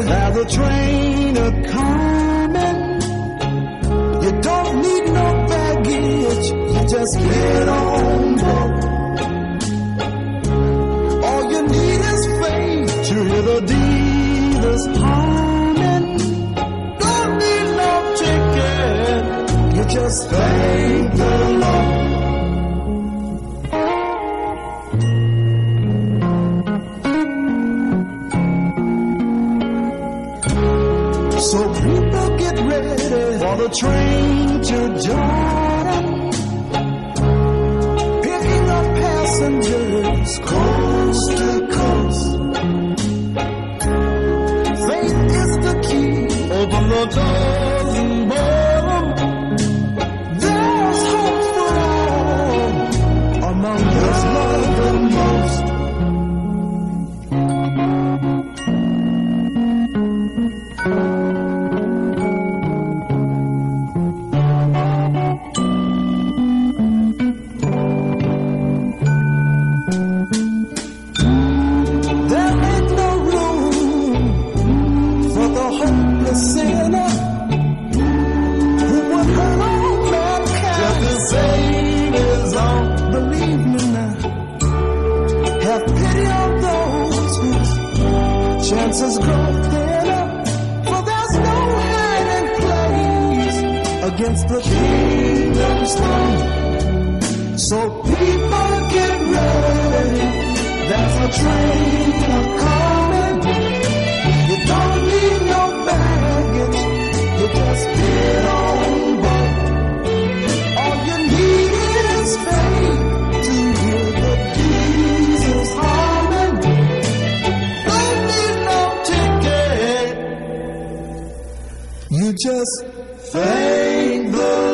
There's a train a-coming. You don't need no baggage. You just get on board. All you need is faith to hear the dealers humming. Don't need no ticket. You just thank the Lord. So people get ready for the train to Jordan, picking up passengers coast to coast. Faith is the key. Open the doors and board 'em. There's hope for all among those loved the most. Sinner who would hurt all mankind. Just the same is all. Believe me now. Have pity on those whose chances grow thinner. For there's no hiding place against the kingdom's throne. So people get ready. There's a train a-coming. You don't need no baggage, you just get on board. All you need is faith to hear the Jesus humming. Don't need no ticket, you just thank the